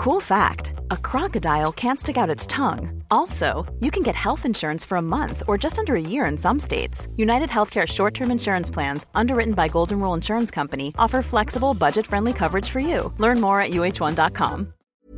Cool fact, a crocodile can't stick out its tongue. Also, you can get health insurance for a month or just under a year in some states. United Healthcare short-term insurance plans, underwritten by Golden Rule Insurance Company, offer flexible, budget-friendly coverage for you. Learn more at uh1.com.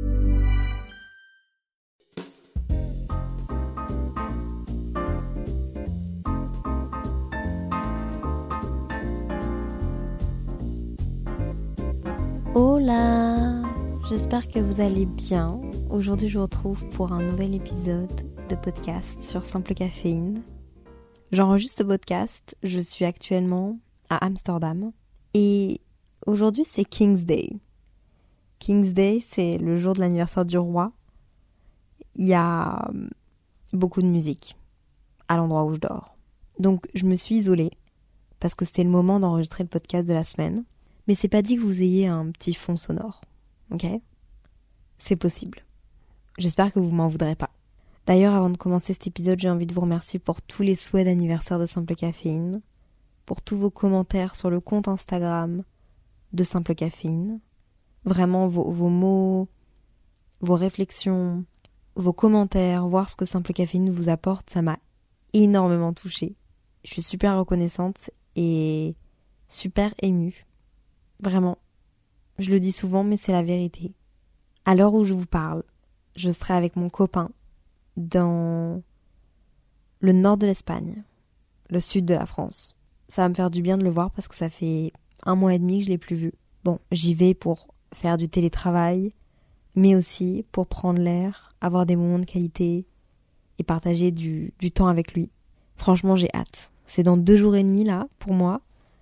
Hola, j'espère que vous allez bien. Aujourd'hui, je vous retrouve pour un nouvel épisode de podcast sur Simple Caféine. J'enregistre ce podcast, je suis actuellement à Amsterdam et aujourd'hui c'est King's Day. King's Day, c'est le jour de l'anniversaire du roi. Il y a beaucoup de musique à l'endroit où je dors. Donc je me suis isolée parce que c'était le moment d'enregistrer le podcast de la semaine. Mais c'est pas dit que vous ayez un petit fond sonore, ok ? C'est possible. J'espère que vous m'en voudrez pas. D'ailleurs, avant de commencer cet épisode, j'ai envie de vous remercier pour tous les souhaits d'anniversaire de Simple Caféine, pour tous vos commentaires sur le compte Instagram de Simple Caféine. Vraiment, vos mots, vos réflexions, vos commentaires, voir ce que Simple Caféine vous apporte, ça m'a énormément touchée. Je suis super reconnaissante et super émue. Vraiment, je le dis souvent, mais c'est la vérité. À l'heure où je vous parle, je serai avec mon copain dans le nord de l'Espagne, le sud de la France. Ça va me faire du bien de le voir parce que ça fait 1 mois et demi que je l'ai plus vu. Bon, j'y vais pour faire du télétravail, mais aussi pour prendre l'air, avoir des moments de qualité et partager du temps avec lui. Franchement, j'ai hâte. C'est dans 2 jours et demi là, pour moi.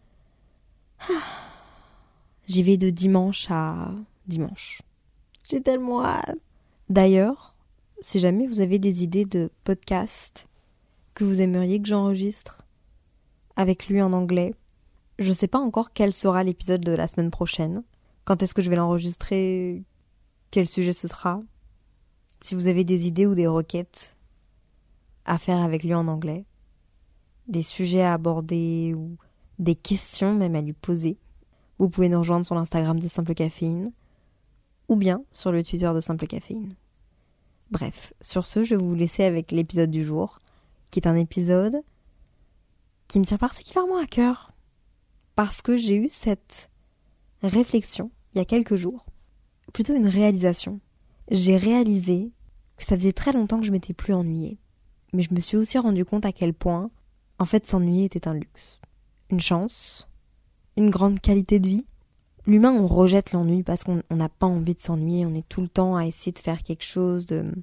J'y vais de dimanche à dimanche. J'ai tellement hâte. D'ailleurs, si jamais vous avez des idées de podcasts que vous aimeriez que j'enregistre avec lui en anglais, je sais pas encore quel sera l'épisode de la semaine prochaine. Quand est-ce que je vais l'enregistrer? Quel sujet ce sera? Si vous avez des idées ou des requêtes à faire avec lui en anglais, des sujets à aborder ou des questions même à lui poser, vous pouvez nous rejoindre sur l'Instagram de Simple Caféine ou bien sur le Twitter de Simple Caféine. Bref, sur ce, je vais vous laisser avec l'épisode du jour, qui est un épisode qui me tient particulièrement à cœur parce que j'ai eu cette réflexion il y a quelques jours, plutôt une réalisation. J'ai réalisé que ça faisait très longtemps que je m'étais plus ennuyée, mais je me suis aussi rendu compte à quel point, en fait, s'ennuyer était un luxe, une chance, une grande qualité de vie. L'humain, on rejette l'ennui parce qu'on n'a pas envie de s'ennuyer, on est tout le temps à essayer de faire quelque chose, de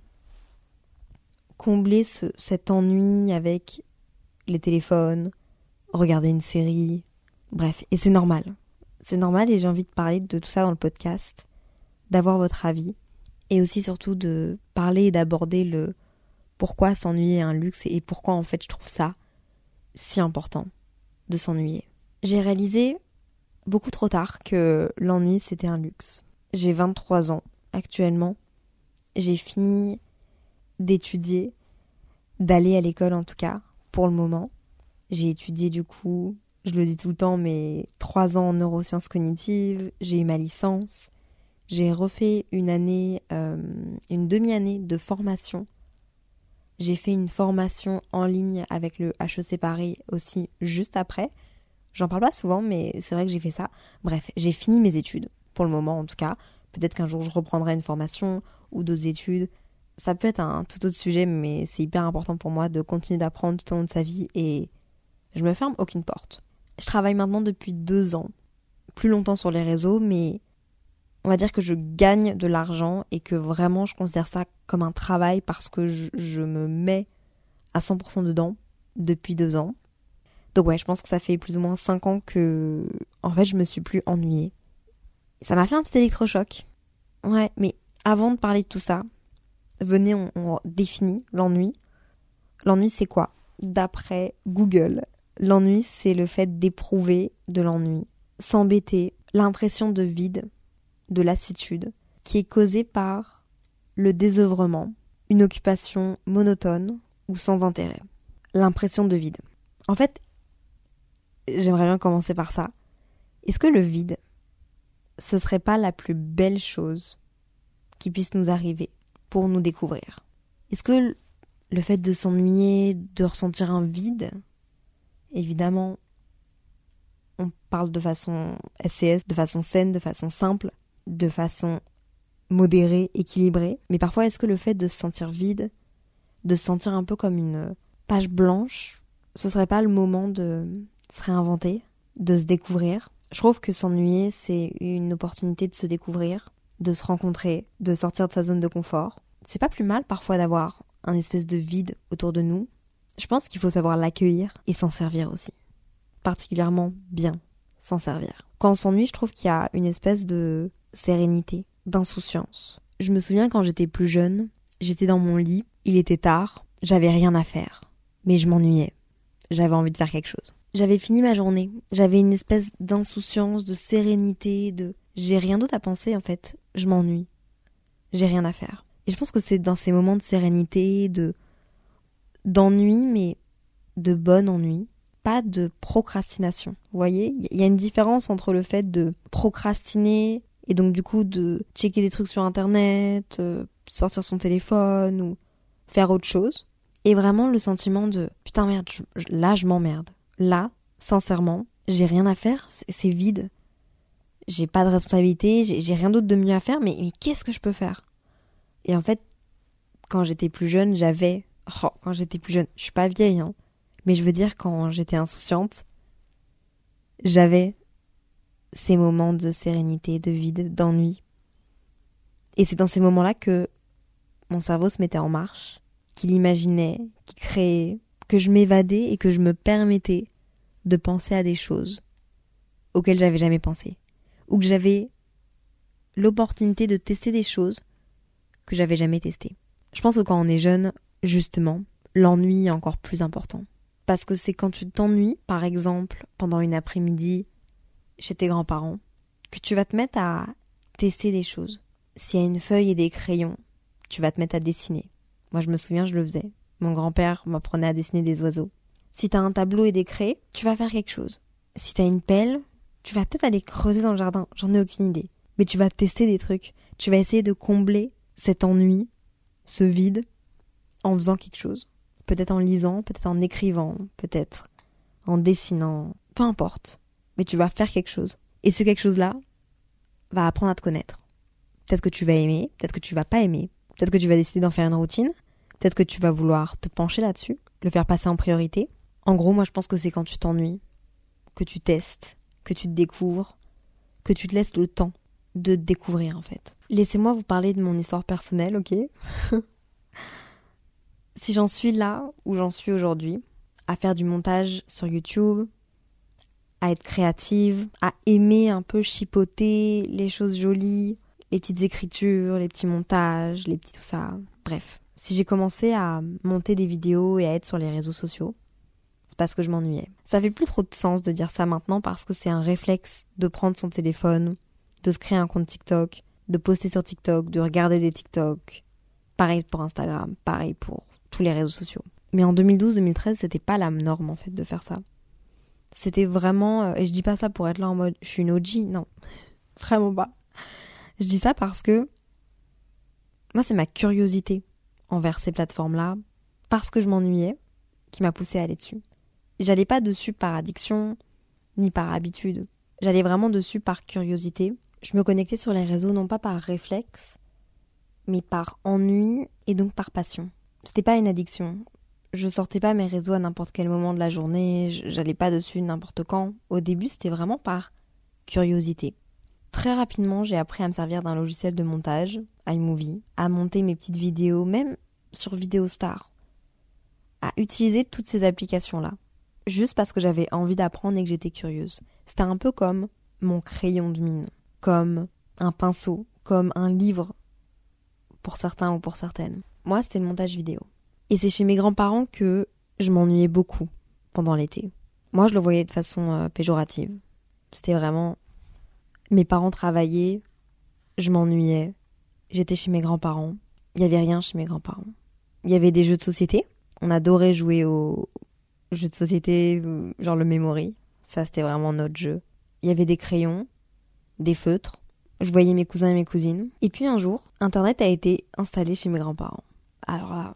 combler cet ennui avec les téléphones, regarder une série, bref, et c'est normal. C'est normal et j'ai envie de parler de tout ça dans le podcast, d'avoir votre avis, et aussi surtout de parler et d'aborder le pourquoi s'ennuyer est un luxe et pourquoi en fait je trouve ça si important de s'ennuyer. J'ai réalisé beaucoup trop tard que l'ennui c'était un luxe. J'ai 23 ans actuellement. J'ai fini d'étudier, d'aller à l'école en tout cas, pour le moment. J'ai étudié du coup, je le dis tout le temps, mais 3 ans en neurosciences cognitives. J'ai eu ma licence. J'ai refait une demi-année de formation. J'ai fait une formation en ligne avec le HEC Paris aussi juste après. J'en parle pas souvent, mais c'est vrai que j'ai fait ça. Bref, j'ai fini mes études, pour le moment en tout cas. Peut-être qu'un jour je reprendrai une formation ou d'autres études. Ça peut être un tout autre sujet, mais c'est hyper important pour moi de continuer d'apprendre tout au long de sa vie et je me ferme aucune porte. Je travaille maintenant depuis 2 ans, plus longtemps sur les réseaux, mais on va dire que je gagne de l'argent et que vraiment je considère ça comme un travail parce que je me mets à 100% dedans depuis 2 ans. Donc ouais, je pense que ça fait plus ou moins 5 ans que, en fait, je me suis plus ennuyée. Ça m'a fait un petit électrochoc. Ouais, mais avant de parler de tout ça, venez, on définit l'ennui. L'ennui, c'est quoi? D'après Google, l'ennui, c'est le fait d'éprouver de l'ennui, s'embêter, l'impression de vide, de lassitude, qui est causée par le désœuvrement, une occupation monotone ou sans intérêt. L'impression de vide. En fait, j'aimerais bien commencer par ça. Est-ce que le vide, ce serait pas la plus belle chose qui puisse nous arriver pour nous découvrir. Est-ce que le fait de s'ennuyer, de ressentir un vide, évidemment, on parle de façon SCS, de façon saine, de façon simple, de façon modérée, équilibrée. Mais parfois, est-ce que le fait de se sentir vide, de se sentir un peu comme une page blanche, ce serait pas le moment de se réinventer, de se découvrir? Je trouve que s'ennuyer, c'est une opportunité de se découvrir, de se rencontrer, de sortir de sa zone de confort. C'est pas plus mal parfois d'avoir un espèce de vide autour de nous. Je pense qu'il faut savoir l'accueillir et s'en servir aussi. Particulièrement bien s'en servir. Quand on s'ennuie, je trouve qu'il y a une espèce de sérénité, d'insouciance. Je me souviens quand j'étais plus jeune, j'étais dans mon lit, il était tard, j'avais rien à faire. Mais je m'ennuyais. J'avais envie de faire quelque chose. J'avais fini ma journée. J'avais une espèce d'insouciance, de sérénité, j'ai rien d'autre à penser en fait. Je m'ennuie. J'ai rien à faire. Et je pense que c'est dans ces moments de sérénité, d'ennui, mais de bon ennui. Pas de procrastination. Vous voyez, il y a une différence entre le fait de procrastiner et donc du coup de checker des trucs sur internet, sortir son téléphone ou faire autre chose. Et vraiment le sentiment de putain merde, là je m'emmerde. Là, sincèrement, j'ai rien à faire, c'est vide. J'ai pas de responsabilité, j'ai rien d'autre de mieux à faire, mais qu'est-ce que je peux faire? Et en fait, quand j'étais plus jeune, je suis pas vieille, hein, mais je veux dire quand j'étais insouciante, j'avais ces moments de sérénité, de vide, d'ennui. Et c'est dans ces moments-là que mon cerveau se mettait en marche, qu'il imaginait, qu'il créait, que je m'évadais et que je me permettais de penser à des choses auxquelles j'avais jamais pensé. Ou que j'avais l'opportunité de tester des choses que j'avais jamais testées. Je pense que quand on est jeune, justement, l'ennui est encore plus important. Parce que c'est quand tu t'ennuies, par exemple, pendant une après-midi chez tes grands-parents, que tu vas te mettre à tester des choses. S'il y a une feuille et des crayons, tu vas te mettre à dessiner. Moi, je me souviens, je le faisais. Mon grand-père m'apprenait à dessiner des oiseaux. Si t'as un tableau et des craies, tu vas faire quelque chose. Si t'as une pelle, tu vas peut-être aller creuser dans le jardin. J'en ai aucune idée. Mais tu vas tester des trucs. Tu vas essayer de combler cet ennui, ce vide, en faisant quelque chose. Peut-être en lisant, peut-être en écrivant, peut-être en dessinant. Peu importe. Mais tu vas faire quelque chose. Et ce quelque chose-là va apprendre à te connaître. Peut-être que tu vas aimer, peut-être que tu vas pas aimer. Peut-être que tu vas décider d'en faire une routine. Peut-être que tu vas vouloir te pencher là-dessus, le faire passer en priorité. En gros, moi, je pense que c'est quand tu t'ennuies, que tu testes, que tu te découvres, que tu te laisses le temps de te découvrir, en fait. Laissez-moi vous parler de mon histoire personnelle, ok? Si j'en suis là où j'en suis aujourd'hui, à faire du montage sur YouTube, à être créative, à aimer un peu chipoter les choses jolies, les petites écritures, les petits montages, les petits tout ça, bref. Si j'ai commencé à monter des vidéos et à être sur les réseaux sociaux, c'est parce que je m'ennuyais. Ça fait plus trop de sens de dire ça maintenant parce que c'est un réflexe de prendre son téléphone, de se créer un compte TikTok, de poster sur TikTok, de regarder des TikTok. Pareil pour Instagram, pareil pour tous les réseaux sociaux. Mais en 2012-2013, c'était pas la norme en fait de faire ça. C'était vraiment... et je dis pas ça pour être là en mode je suis une OG, non. Vraiment pas. Je dis ça parce que moi c'est ma curiosité envers ces plateformes-là, parce que je m'ennuyais, qui m'a poussée à aller dessus. J'allais pas dessus par addiction, ni par habitude. J'allais vraiment dessus par curiosité. Je me connectais sur les réseaux non pas par réflexe, mais par ennui et donc par passion. C'était pas une addiction. Je sortais pas mes réseaux à n'importe quel moment de la journée, j'allais pas dessus n'importe quand. Au début, c'était vraiment par curiosité. Très rapidement, j'ai appris à me servir d'un logiciel de montage, iMovie, à monter mes petites vidéos, même sur Vidéostar, à utiliser toutes ces applications-là, juste parce que j'avais envie d'apprendre et que j'étais curieuse. C'était un peu comme mon crayon de mine, comme un pinceau, comme un livre, pour certains ou pour certaines. Moi, c'était le montage vidéo. Et c'est chez mes grands-parents que je m'ennuyais beaucoup pendant l'été. Moi, je le voyais de façon péjorative. C'était vraiment... Mes parents travaillaient, je m'ennuyais, j'étais chez mes grands-parents. Il n'y avait rien chez mes grands-parents. Il y avait des jeux de société. On adorait jouer aux jeux de société, genre le Memory. Ça, c'était vraiment notre jeu. Il y avait des crayons, des feutres, Je voyais mes cousins et mes cousines. Et puis un jour, Internet a été installé chez mes grands-parents. Alors là,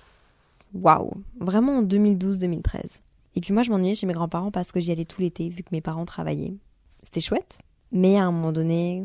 waouh, vraiment en 2012-2013. Et puis moi, je m'ennuyais chez mes grands-parents parce que j'y allais tout l'été, vu que mes parents travaillaient. C'était chouette. Mais à un moment donné,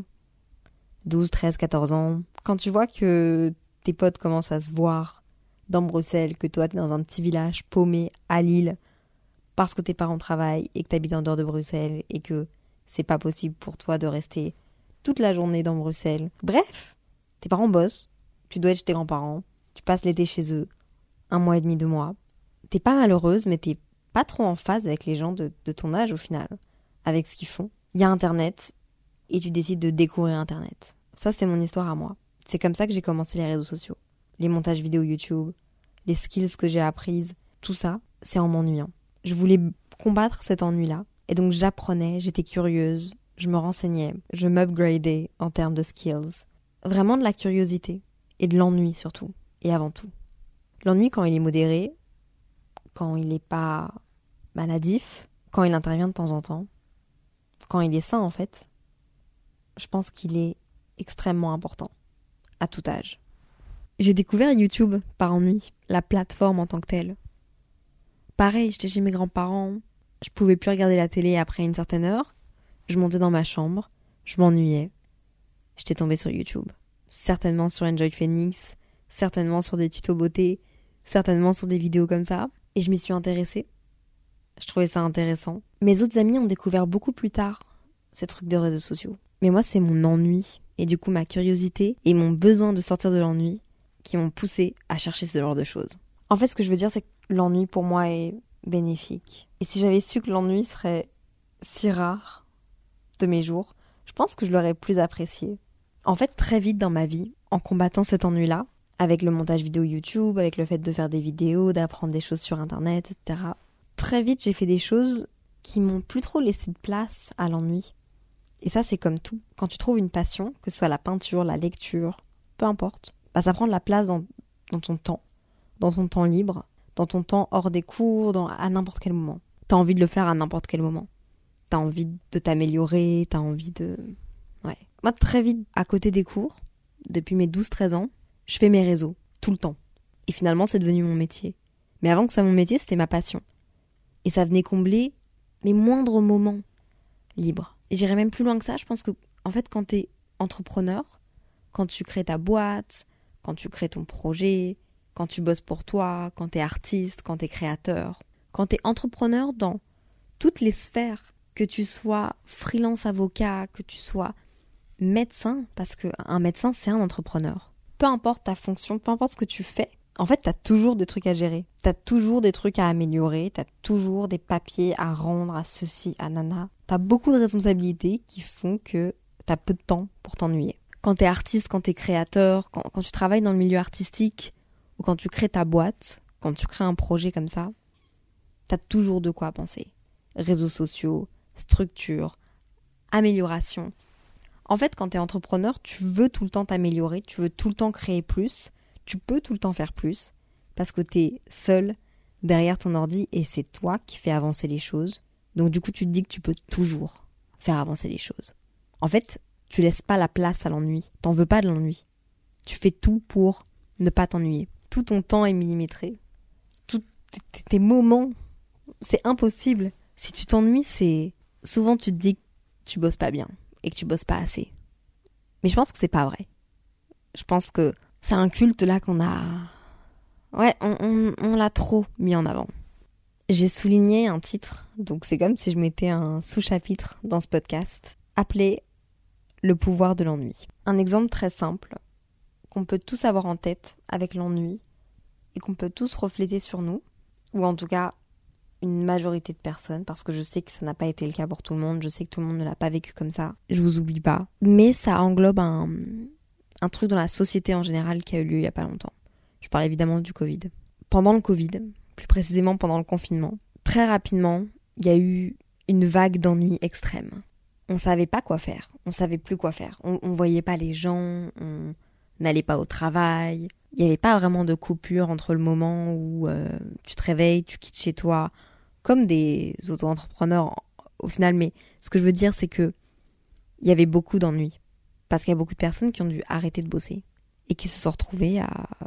12, 13, 14 ans, quand tu vois que tes potes commencent à se voir dans Bruxelles, que toi, t'es dans un petit village paumé à Lille, parce que tes parents travaillent et que t'habites en dehors de Bruxelles et que c'est pas possible pour toi de rester toute la journée dans Bruxelles. Bref, tes parents bossent, tu dois être chez tes grands-parents, tu passes l'été chez eux, 1 mois et demi, 2 mois. T'es pas malheureuse, mais t'es pas trop en phase avec les gens de ton âge au final, avec ce qu'ils font. Il y a Internet et tu décides de découvrir Internet. Ça, c'est mon histoire à moi. C'est comme ça que j'ai commencé les réseaux sociaux. Les montages vidéo YouTube, les skills que j'ai apprises, tout ça, c'est en m'ennuyant. Je voulais combattre cet ennui-là. Et donc j'apprenais, j'étais curieuse, je me renseignais, je m'upgradais en termes de skills. Vraiment de la curiosité. Et de l'ennui surtout. Et avant tout. L'ennui quand il est modéré, quand il n'est pas maladif, quand il intervient de temps en temps, quand il est sain en fait, je pense qu'il est extrêmement important. À tout âge. J'ai découvert YouTube par ennui, la plateforme en tant que telle. Pareil, j'étais chez mes grands-parents, je pouvais plus regarder la télé après une certaine heure, je montais dans ma chambre, je m'ennuyais, j'étais tombée sur YouTube. Certainement sur Enjoy Phoenix, certainement sur des tutos beauté, certainement sur des vidéos comme ça, et je m'y suis intéressée. Je trouvais ça intéressant. Mes autres amis ont découvert beaucoup plus tard ces trucs de réseaux sociaux. Mais moi, c'est mon ennui, et du coup ma curiosité et mon besoin de sortir de l'ennui qui m'ont poussée à chercher ce genre de choses. En fait, ce que je veux dire, c'est que l'ennui pour moi est bénéfique. Et si j'avais su que l'ennui serait si rare de mes jours, je pense que je l'aurais plus apprécié. En fait, très vite dans ma vie, en combattant cet ennui-là, avec le montage vidéo YouTube, avec le fait de faire des vidéos, d'apprendre des choses sur Internet, etc., très vite j'ai fait des choses qui m'ont plus trop laissé de place à l'ennui. Et ça, c'est comme tout. Quand tu trouves une passion, que ce soit la peinture, la lecture, peu importe, ça prend de la place dans ton temps libre, dans ton temps hors des cours, à n'importe quel moment. T'as envie de le faire à n'importe quel moment. T'as envie de t'améliorer, t'as envie de... Ouais. Moi, très vite, à côté des cours, depuis mes 12-13 ans, je fais mes réseaux, tout le temps. Et finalement, c'est devenu mon métier. Mais avant que ce soit mon métier, c'était ma passion. Et ça venait combler mes moindres moments libres. Et j'irais même plus loin que ça, je pense que, en fait, quand t'es entrepreneur, quand tu crées ta boîte, quand tu crées ton projet, quand tu bosses pour toi, quand t'es artiste, quand t'es créateur, quand t'es entrepreneur dans toutes les sphères, que tu sois freelance avocat, que tu sois médecin, parce qu'un médecin, c'est un entrepreneur. Peu importe ta fonction, peu importe ce que tu fais, en fait, t'as toujours des trucs à gérer. T'as toujours des trucs à améliorer, t'as toujours des papiers à rendre, à ceci, à nana. T'as beaucoup de responsabilités qui font que t'as peu de temps pour t'ennuyer. Quand t'es artiste, quand t'es créateur, quand tu travailles dans le milieu artistique, ou quand tu crées ta boîte, quand tu crées un projet comme ça, t'as toujours de quoi penser. Réseaux sociaux, structure, amélioration. En fait, quand t'es entrepreneur, tu veux tout le temps t'améliorer, tu veux tout le temps créer plus, tu peux tout le temps faire plus, parce que t'es seul derrière ton ordi et c'est toi qui fais avancer les choses. Donc du coup, tu te dis que tu peux toujours faire avancer les choses. En fait, tu laisses pas la place à l'ennui. T'en veux pas de l'ennui. Tu fais tout pour ne pas t'ennuyer. Tout ton temps est millimétré. Tous tes moments, c'est impossible. Si tu t'ennuies, c'est... Souvent, tu te dis que tu bosses pas bien et que tu bosses pas assez. Mais je pense que c'est pas vrai. Je pense que c'est un culte là qu'on a... Ouais, on l'a trop mis en avant. J'ai souligné un titre, donc c'est comme si je mettais un sous-chapitre dans ce podcast, appelé « Le pouvoir de l'ennui ». Un exemple très simple, qu'on peut tous avoir en tête avec l'ennui, et qu'on peut tous refléter sur nous, ou en tout cas une majorité de personnes, parce que je sais que ça n'a pas été le cas pour tout le monde, je sais que tout le monde ne l'a pas vécu comme ça, je vous oublie pas, mais ça englobe un truc dans la société en général qui a eu lieu il y a pas longtemps. Je parle évidemment du Covid. Pendant le Covid, plus précisément pendant le confinement, très rapidement, il y a eu une vague d'ennui extrême. On savait pas quoi faire, on savait plus quoi faire, on voyait pas les gens, on n'allait pas au travail, il y avait pas vraiment de coupure entre le moment où tu te réveilles, tu quittes chez toi, comme des auto-entrepreneurs au final, mais ce que je veux dire c'est que il y avait beaucoup d'ennui. Parce qu'il y a beaucoup de personnes qui ont dû arrêter de bosser et qui se sont retrouvées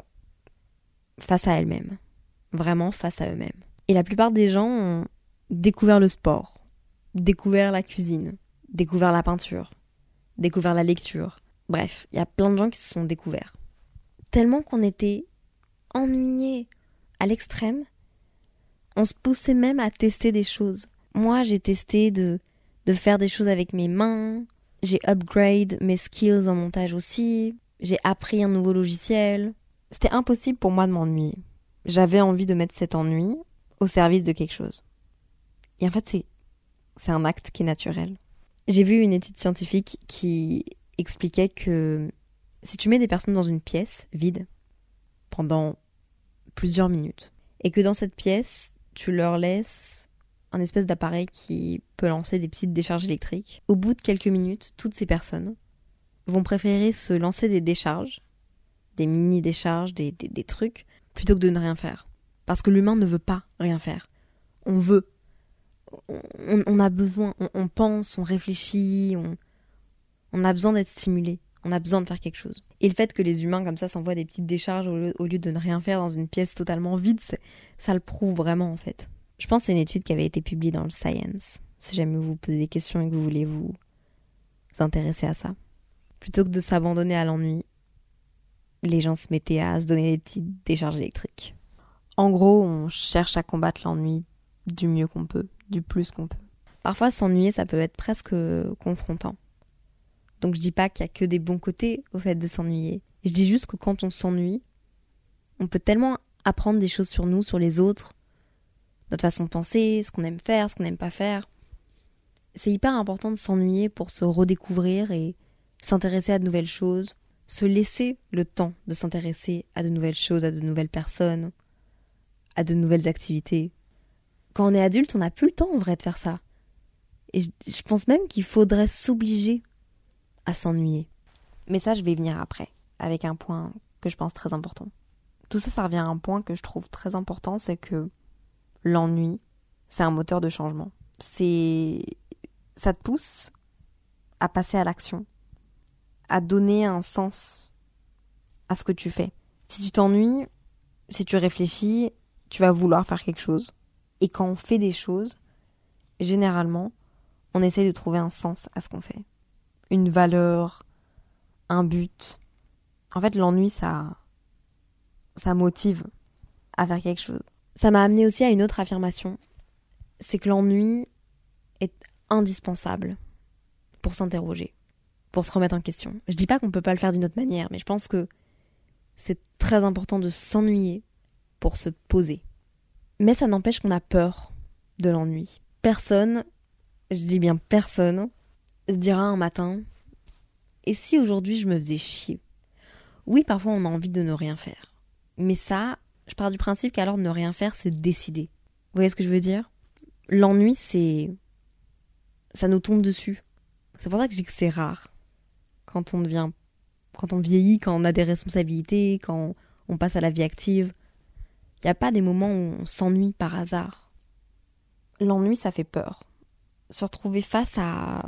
face à elles-mêmes. Vraiment face à eux-mêmes. Et la plupart des gens ont découvert le sport, découvert la cuisine, découvert la peinture, découvert la lecture. Bref, il y a plein de gens qui se sont découverts. Tellement qu'on était ennuyés à l'extrême, on se poussait même à tester des choses. Moi, j'ai testé de faire des choses avec mes mains, j'ai upgrade mes skills en montage aussi, j'ai appris un nouveau logiciel. C'était impossible pour moi de m'ennuyer. J'avais envie de mettre cet ennui au service de quelque chose. Et en fait, c'est un acte qui est naturel. J'ai vu une étude scientifique qui expliquait que si tu mets des personnes dans une pièce vide pendant plusieurs minutes et que dans cette pièce, tu leur laisses un espèce d'appareil qui peut lancer des petites décharges électriques, au bout de quelques minutes, toutes ces personnes vont préférer se lancer des décharges, des mini-décharges, des trucs, plutôt que de ne rien faire. Parce que l'humain ne veut pas rien faire. On veut. On a besoin, on pense, on réfléchit, on a besoin d'être stimulé, on a besoin de faire quelque chose. Et le fait que les humains comme ça s'envoient des petites décharges au lieu de ne rien faire dans une pièce totalement vide, ça le prouve vraiment en fait. Je pense que c'est une étude qui avait été publiée dans le Science, si jamais vous vous posez des questions et que vous voulez vous intéresser à ça. Plutôt que de s'abandonner à l'ennui, les gens se mettaient à se donner des petites décharges électriques. En gros, on cherche à combattre l'ennui du mieux qu'on peut, du plus qu'on peut. Parfois, s'ennuyer, ça peut être presque confrontant. Donc je dis pas qu'il y a que des bons côtés au fait de s'ennuyer. Je dis juste que quand on s'ennuie, on peut tellement apprendre des choses sur nous, sur les autres, notre façon de penser, ce qu'on aime faire, ce qu'on n'aime pas faire. C'est hyper important de s'ennuyer pour se redécouvrir et s'intéresser à de nouvelles choses, se laisser le temps de s'intéresser à de nouvelles choses, à de nouvelles personnes, à de nouvelles activités. Quand on est adulte, on n'a plus le temps en vrai de faire ça. Et je pense même qu'il faudrait s'obliger à s'ennuyer. Mais ça, je vais y venir après, avec un point que je pense très important. Tout ça, ça revient à un point que je trouve très important, c'est que l'ennui, c'est un moteur de changement. Ça te pousse à passer à l'action, à donner un sens à ce que tu fais. Si tu t'ennuies, si tu réfléchis, tu vas vouloir faire quelque chose. Et quand on fait des choses, généralement, on essaye de trouver un sens à ce qu'on fait. Une valeur, un but. En fait, l'ennui, ça motive à faire quelque chose. Ça m'a amené aussi à une autre affirmation. C'est que l'ennui est indispensable pour s'interroger, pour se remettre en question. Je dis pas qu'on peut pas le faire d'une autre manière, mais je pense que c'est très important de s'ennuyer pour se poser. Mais ça n'empêche qu'on a peur de l'ennui. Personne, je dis bien personne, se dira un matin « Et si aujourd'hui je me faisais chier ?» Oui, parfois on a envie de ne rien faire. Mais ça, je pars du principe qu'alors ne rien faire, c'est décider. Vous voyez ce que je veux dire ? L'ennui, ça nous tombe dessus. C'est pour ça que je dis que c'est rare. Quand on vieillit, quand on a des responsabilités, quand on passe à la vie active. Il n'y a pas des moments où on s'ennuie par hasard. L'ennui, ça fait peur. Se retrouver face à...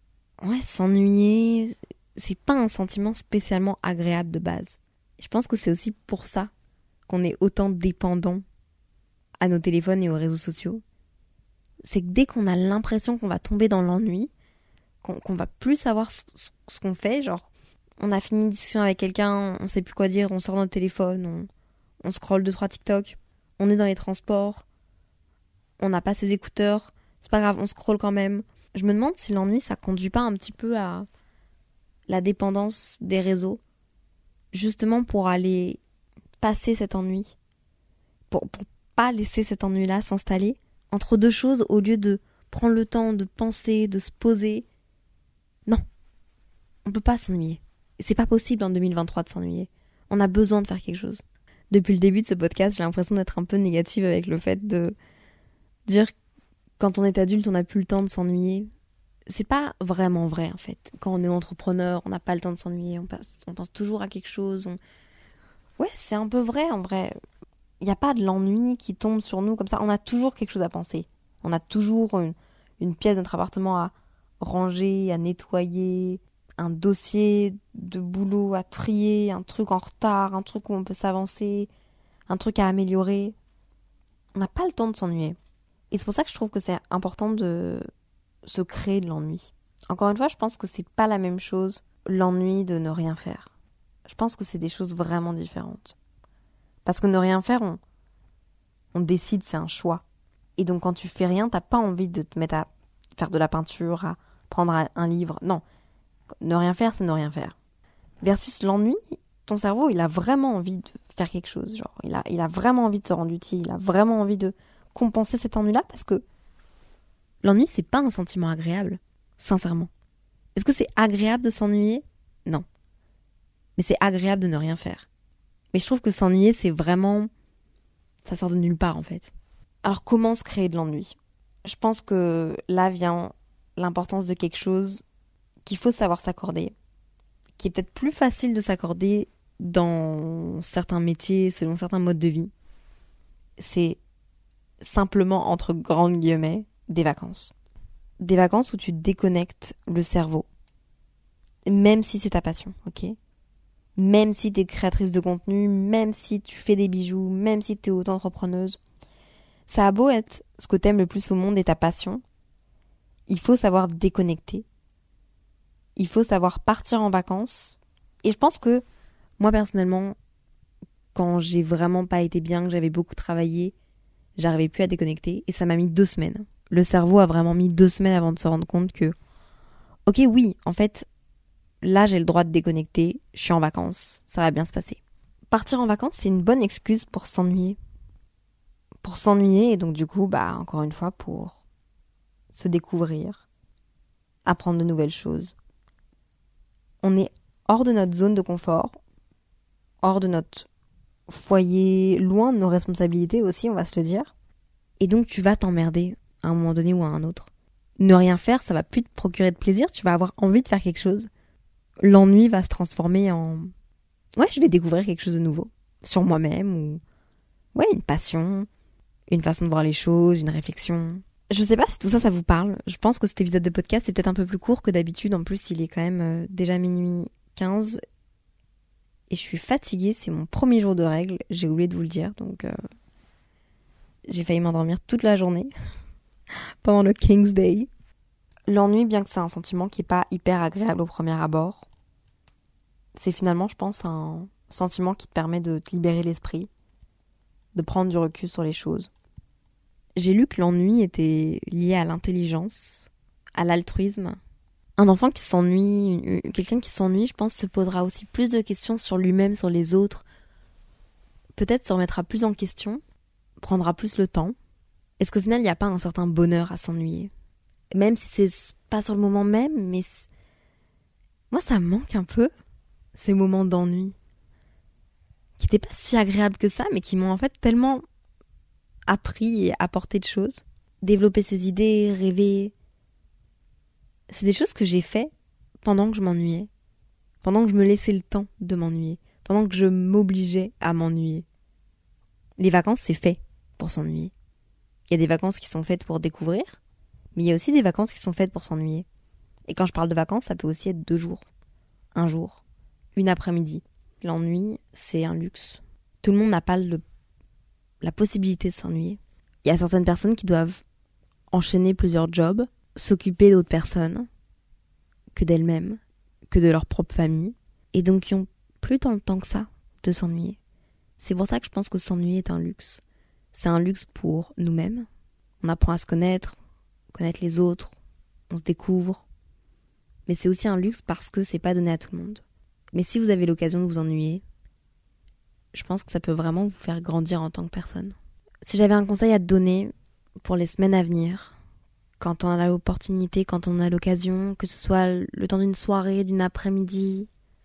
s'ennuyer, c'est pas un sentiment spécialement agréable de base. Je pense que c'est aussi pour ça qu'on est autant dépendant à nos téléphones et aux réseaux sociaux. C'est que dès qu'on a l'impression qu'on va tomber dans l'ennui, qu'on va plus savoir ce qu'on fait, genre on a fini une discussion avec quelqu'un, on sait plus quoi dire, on sort notre téléphone, on scrolle 2-3 TikTok, on est dans les transports, on n'a pas ses écouteurs, c'est pas grave, on scrolle quand même. Je me demande si l'ennui, ça conduit pas un petit peu à la dépendance des réseaux, justement pour aller passer cet ennui, pour pas laisser cet ennui-là s'installer entre deux choses au lieu de prendre le temps de penser, de se poser. Non, on peut pas s'ennuyer. C'est pas possible en 2023 de s'ennuyer. On a besoin de faire quelque chose. Depuis le début de ce podcast, j'ai l'impression d'être un peu négative avec le fait de dire que quand on est adulte, on n'a plus le temps de s'ennuyer. C'est pas vraiment vrai en fait. Quand on est entrepreneur, on n'a pas le temps de s'ennuyer. On pense toujours à quelque chose. Ouais, c'est un peu vrai en vrai. Il n'y a pas de l'ennui qui tombe sur nous comme ça. On a toujours quelque chose à penser. On a toujours une pièce de notre appartement à ranger, à nettoyer, un dossier de boulot à trier, un truc en retard, un truc où on peut s'avancer, un truc à améliorer, on n'a pas le temps de s'ennuyer. Et c'est pour ça que je trouve que c'est important de se créer de l'ennui. Encore une fois, je pense que c'est pas la même chose, l'ennui de ne rien faire. Je pense que c'est des choses vraiment différentes. Parce que ne rien faire, on décide, c'est un choix. Et donc quand tu fais rien, t'as pas envie de te mettre à faire de la peinture, à prendre un livre. Non, ne rien faire, c'est ne rien faire. Versus l'ennui, ton cerveau, il a vraiment envie de faire quelque chose. Genre, il a vraiment envie de se rendre utile, il a vraiment envie de compenser cet ennui-là, parce que l'ennui, c'est pas un sentiment agréable, sincèrement. Est-ce que c'est agréable de s'ennuyer ? Non. Mais c'est agréable de ne rien faire. Mais je trouve que s'ennuyer, c'est vraiment... ça sort de nulle part, en fait. Alors, comment se créer de l'ennui ? Je pense que là vient l'importance de quelque chose qu'il faut savoir s'accorder, qui est peut-être plus facile de s'accorder dans certains métiers, selon certains modes de vie. C'est simplement, entre grandes guillemets, des vacances. Des vacances où tu déconnectes le cerveau. Même si c'est ta passion, ok ? Même si tu es créatrice de contenu, même si tu fais des bijoux, même si tu es auto-entrepreneuse. Ça a beau être ce que t'aimes le plus au monde et ta passion, il faut savoir déconnecter. Il faut savoir partir en vacances. Et je pense que, moi personnellement, quand j'ai vraiment pas été bien, que j'avais beaucoup travaillé, j'arrivais plus à déconnecter et ça m'a mis 2 semaines. Le cerveau a vraiment mis 2 semaines avant de se rendre compte que, ok, oui, en fait, là j'ai le droit de déconnecter, je suis en vacances, ça va bien se passer. Partir en vacances, c'est une bonne excuse pour s'ennuyer. Pour s'ennuyer et donc du coup, encore une fois, pour se découvrir, apprendre de nouvelles choses. On est hors de notre zone de confort, hors de notre foyer, loin de nos responsabilités aussi, on va se le dire. Et donc tu vas t'emmerder à un moment donné ou à un autre. Ne rien faire, ça va plus te procurer de plaisir, tu vas avoir envie de faire quelque chose. L'ennui va se transformer en... ouais, je vais découvrir quelque chose de nouveau. Sur moi-même ou... ouais, une passion, une façon de voir les choses, une réflexion. Je sais pas si tout ça, ça vous parle. Je pense que cet épisode de podcast est peut-être un peu plus court que d'habitude. En plus, il est quand même déjà minuit 15. Et je suis fatiguée, c'est mon premier jour de règles. J'ai oublié de vous le dire, donc... j'ai failli m'endormir toute la journée. Pendant le King's Day. L'ennui, bien que c'est un sentiment qui est pas hyper agréable au premier abord, c'est finalement, je pense, un sentiment qui te permet de te libérer l'esprit, de prendre du recul sur les choses. J'ai lu que l'ennui était lié à l'intelligence, à l'altruisme. Un enfant qui s'ennuie, quelqu'un qui s'ennuie, je pense, se posera aussi plus de questions sur lui-même, sur les autres. Peut-être se remettra plus en question, prendra plus le temps. Est-ce qu'au final, il n'y a pas un certain bonheur à s'ennuyer ? Même si c'est pas sur le moment même, mais... moi, ça me manque un peu, ces moments d'ennui. Qui n'étaient pas si agréables que ça, mais qui m'ont en fait tellement appris et apporté de choses. Développer ses idées, rêver. C'est des choses que j'ai fait pendant que je m'ennuyais. Pendant que je me laissais le temps de m'ennuyer. Pendant que je m'obligeais à m'ennuyer. Les vacances, c'est fait pour s'ennuyer. Il y a des vacances qui sont faites pour découvrir, mais il y a aussi des vacances qui sont faites pour s'ennuyer. Et quand je parle de vacances, ça peut aussi être 2 jours, 1 jour, une après-midi. L'ennui, c'est un luxe. Tout le monde n'a pas la possibilité de s'ennuyer. Il y a certaines personnes qui doivent enchaîner plusieurs jobs, s'occuper d'autres personnes que d'elles-mêmes, que de leur propre famille, et donc qui ont plus tant le temps que ça de s'ennuyer. C'est pour ça que je pense que s'ennuyer est un luxe. C'est un luxe pour nous-mêmes. On apprend à se connaître les autres, on se découvre. Mais c'est aussi un luxe parce que c'est pas donné à tout le monde. Mais si vous avez l'occasion de vous ennuyer, je pense que ça peut vraiment vous faire grandir en tant que personne. Si j'avais un conseil à te donner pour les semaines à venir, quand on a l'opportunité, quand on a l'occasion, que ce soit le temps d'une soirée, d'une après-midi,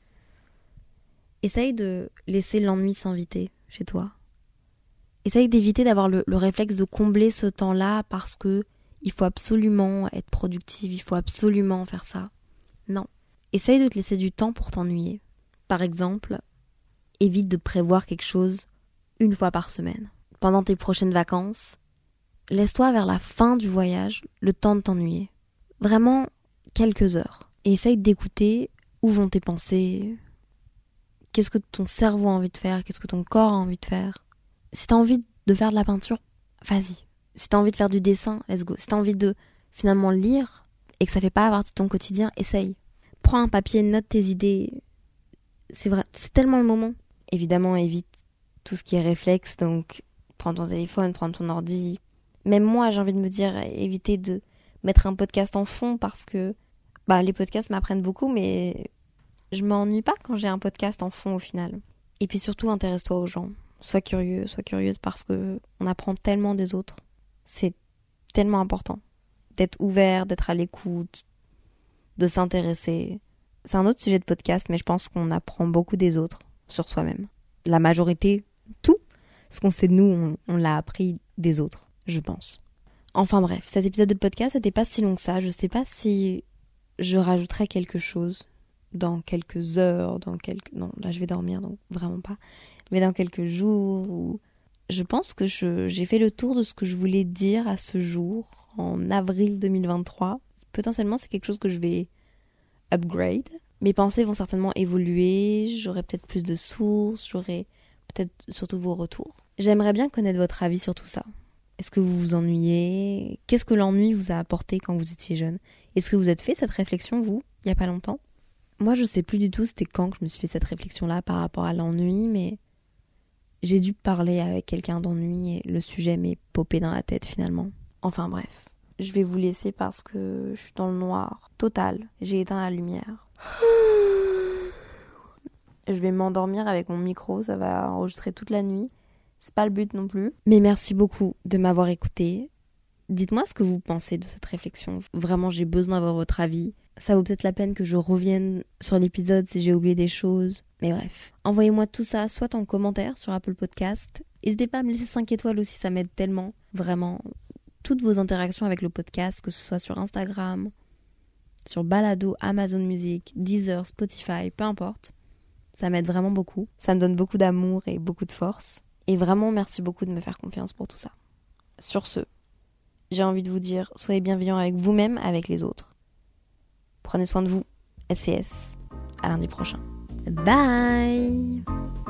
essaye de laisser l'ennui s'inviter chez toi. Essaye d'éviter d'avoir le réflexe de combler ce temps-là parce que il faut absolument être productive, il faut absolument faire ça. Non. Essaye de te laisser du temps pour t'ennuyer. Par exemple, évite de prévoir quelque chose 1 fois par semaine. Pendant tes prochaines vacances, laisse-toi vers la fin du voyage le temps de t'ennuyer. Vraiment quelques heures. Et essaye d'écouter où vont tes pensées, qu'est-ce que ton cerveau a envie de faire, qu'est-ce que ton corps a envie de faire. Si t'as envie de faire de la peinture, vas-y. Si t'as envie de faire du dessin, let's go. Si t'as envie de finalement lire et que ça fait pas partie de ton quotidien, essaye. Prends un papier, note tes idées. C'est vrai, c'est tellement le moment. Évidemment, évite tout ce qui est réflexe, donc prends ton téléphone, prends ton ordi. Même moi, j'ai envie de me dire, évitez de mettre un podcast en fond parce que les podcasts m'apprennent beaucoup, mais je m'ennuie pas quand j'ai un podcast en fond au final. Et puis surtout, intéresse-toi aux gens. Sois curieux, sois curieuse parce que on apprend tellement des autres. C'est tellement important d'être ouvert, d'être à l'écoute, de s'intéresser. C'est un autre sujet de podcast, mais je pense qu'on apprend beaucoup des autres sur soi-même. La majorité, tout ce qu'on sait de nous, on l'a appris des autres, je pense. Enfin bref, cet épisode de podcast n'était pas si long que ça. Je sais pas si je rajouterai quelque chose dans quelques heures, non, là je vais dormir, donc vraiment pas. Mais dans quelques jours, ou... Je pense que j'ai fait le tour de ce que je voulais dire à ce jour, en avril 2023. Potentiellement, c'est quelque chose que je vais upgrade. Mes pensées vont certainement évoluer, j'aurai peut-être plus de sources, j'aurai peut-être surtout vos retours. J'aimerais bien connaître votre avis sur tout ça. Est-ce que vous vous ennuyez ? Qu'est-ce que l'ennui vous a apporté quand vous étiez jeune ? Est-ce que vous êtes fait cette réflexion, vous, il n'y a pas longtemps ? Moi, je sais plus du tout c'était quand que je me suis fait cette réflexion-là par rapport à l'ennui, mais j'ai dû parler avec quelqu'un d'ennui et le sujet m'est popé dans la tête finalement. Enfin bref, je vais vous laisser parce que je suis dans le noir total. J'ai éteint la lumière. Je vais m'endormir avec mon micro, ça va enregistrer toute la nuit. C'est pas le but non plus. Mais merci beaucoup de m'avoir écouté. Dites-moi ce que vous pensez de cette réflexion. Vraiment, j'ai besoin d'avoir votre avis. Ça vaut peut-être la peine que je revienne sur l'épisode si j'ai oublié des choses. Mais bref, envoyez-moi tout ça soit en commentaire sur Apple Podcast. N'hésitez pas à me laisser 5 étoiles aussi, ça m'aide tellement. Vraiment, toutes vos interactions avec le podcast, que ce soit sur Instagram, sur Balado, Amazon Music, Deezer, Spotify, peu importe. Ça m'aide vraiment beaucoup. Ça me donne beaucoup d'amour et beaucoup de force. Et vraiment, merci beaucoup de me faire confiance pour tout ça. Sur ce, j'ai envie de vous dire, soyez bienveillants avec vous-même, avec les autres. Prenez soin de vous. SCS. À lundi prochain. Bye!